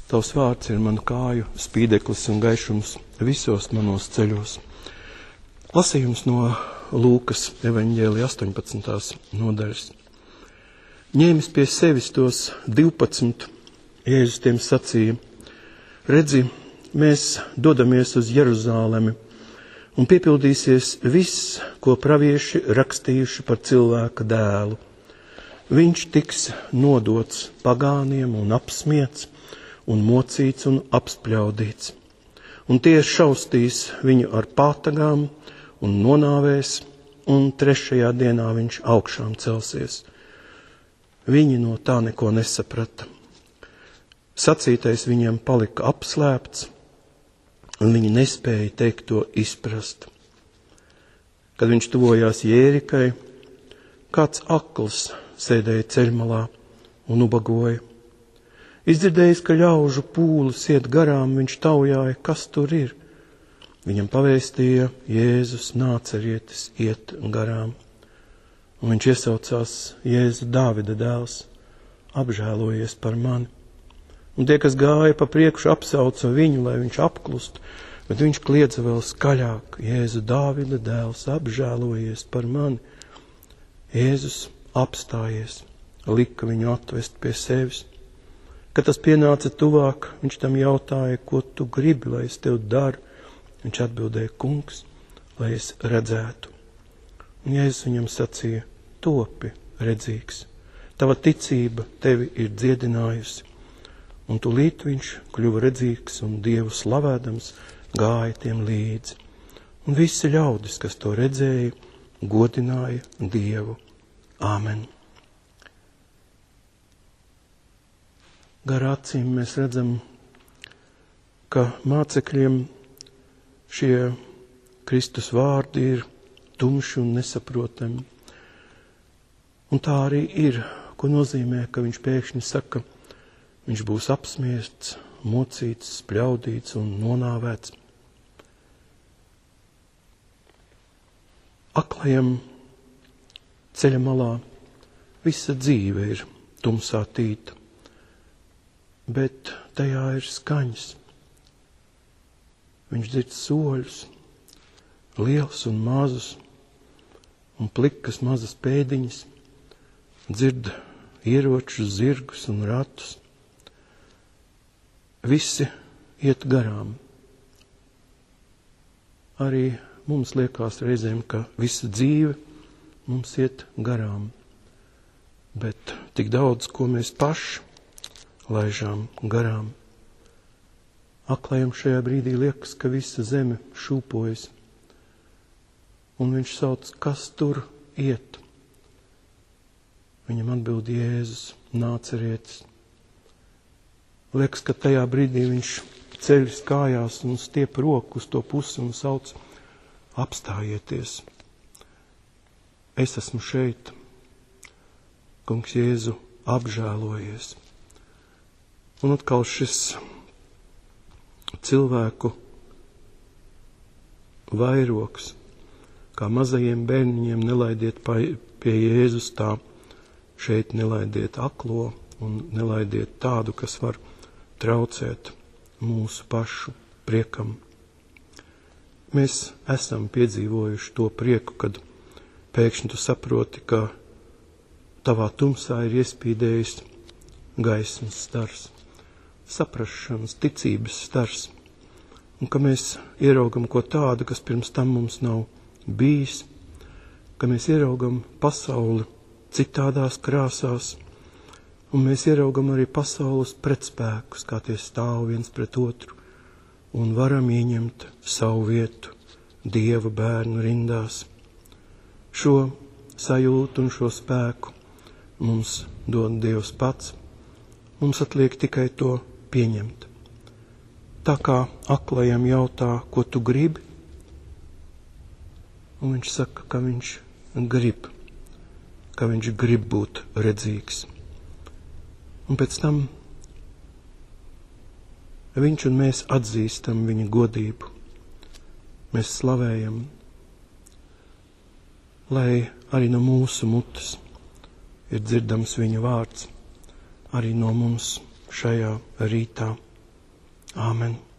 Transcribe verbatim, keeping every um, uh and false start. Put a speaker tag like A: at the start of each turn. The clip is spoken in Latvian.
A: Tavs vārds ir manu kāju spīdeklis un gaišums visos manos ceļos. Lasījums no Lūkas evaņģēlija astoņpadsmitās nodaļas. Ņēmis pie sevis tos divpadsmit, Jēzus tiem sacīja: redzi, mēs dodamies uz Jeruzālemi, un piepildīsies viss, ko pravieši rakstījuši par cilvēka dēlu. Viņš tiks nodots pagāniem un apsmiets, un mocīts un apspļaudīts. Un tie šaustīs viņu ar pātagām un nonāvēs, un trešajā dienā viņš augšām celsies. Viņi no tā neko nesaprata. Sacītais viņiem palika apslēpts, un viņi nespēja teikt to izprast. Kad viņš tuvojās Jērikai, kāds akls sēdēja ceļmalā un ubagoja. Izdzirdējis, ka ļaužu pūlis iet garām, viņš taujāja, kas tur ir. Viņam pavēstīja: Jēzus Nācerietis iet garām. Un viņš iesaucās: Jēzu, Dāvida dēls, apžēlojies par mani. Un tie, kas gāja pa priekšu, apsauca viņu, lai viņš apklustu, bet viņš kliedza vēl skaļāk: Jēzu, Dāvida dēls, apžēlojies par mani. Jēzus apstājies, lika viņu atvest pie sevis. Kad tas pienāca tuvāk, viņš tam jautāja: ko tu gribi, lai es tev daru? Viņš atbildēja: kungs, lai es redzētu. Un Jēzus viņam sacīja: topi redzīgs, tava ticība tevi ir dziedinājusi. Un tūlīt viņš kļuva redzīgs un Dievu slavēdams gāja tiem līdzi. Un visi ļaudis, kas to redzēja, godināja Dievu. Āmen. Gar acīm mēs redzam, ka mācekļiem šie Kristus vārdi ir tumši un nesaprotami. Un tā arī ir, ko nozīmē, ka viņš pēkšņi saka, viņš būs apspiests, mocīts, spļaudīts un nonāvēts. Aklajam ceļa malā visa dzīve ir tumsā tīta, bet tajā ir skaņas. Viņš dzird soļus, liels un mazus, un plikas mazas pēdiņas, dzird ieročus, zirgus un ratus. Visi iet garām. Arī mums liekas reizēm, ka visa dzīve mums iet garām, bet tik daudz, ko mēs paši laižām garām. Aklajam šajā brīdī liekas, ka visa zeme šūpojas, un viņš sauc: kas tur iet? Viņam atbild: Jēzus Nācerietis. Liekas, ka tajā brīdī viņš ceļas kājās un stiep roku uz to pusi un sauc: apstājieties! Es esmu šeit. Kungs Jēzu, apžēlojies! Un atkal šis cilvēku vairoks, kā mazajiem bērniņiem nelaidiet pie Jēzus, tā šeit nelaidiet aklo un nelaidiet tādu, kas var traucēt mūsu pašu priekam. Mēs esam piedzīvojuši to prieku, kad pēkšņi tu saproti, ka tavā tumsā ir iespīdējis gaismas stars, saprašanas, ticības stars, un ka mēs ieraugam ko tādu, kas pirms tam mums nav bijis, ka mēs ieraugam pasauli citādās krāsās, un mēs ieraugam arī pasaules pretspēkus, kā tie stāv viens pret otru, un varam ieņemt savu vietu Dieva bērnu rindās. Šo sajūtu un šo spēku mums dod Dievs pats. Mums atliek tikai to pieņemt. Tā kā aklajam jautā, ko tu gribi, un viņš saka, ka viņš grib, ka viņš grib būt redzīgs. Un pēc tam viņš un mēs atzīstam viņa godību. Mēs slavējam, lai arī no mūsu mutes ir dzirdams viņa vārds, arī no mums šajā rītā. Āmen.